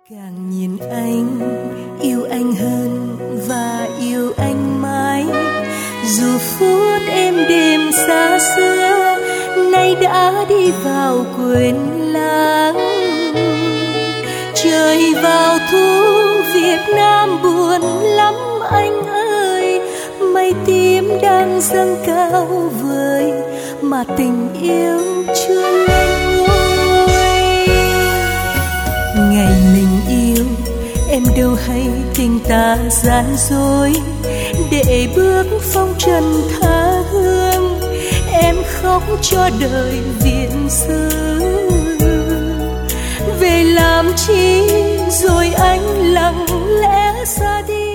Càng nhìn anh, yêu anh hơn và yêu anh mãi. Dù phút êm đềm xa xưa, nay đã đi vào quên lãng. Trời vào thu, Việt Nam buồn lắm anh ơi. Mây tím đang dâng cao vời, mà tình yêu chưa lên ngôi. Ngày mình yêu, em đâu hay tình ta gian dối. Để bước phong trần tha hương, em khóc cho đời viện xứ. Về làm chi rồi anh lặng lẽ xa đi.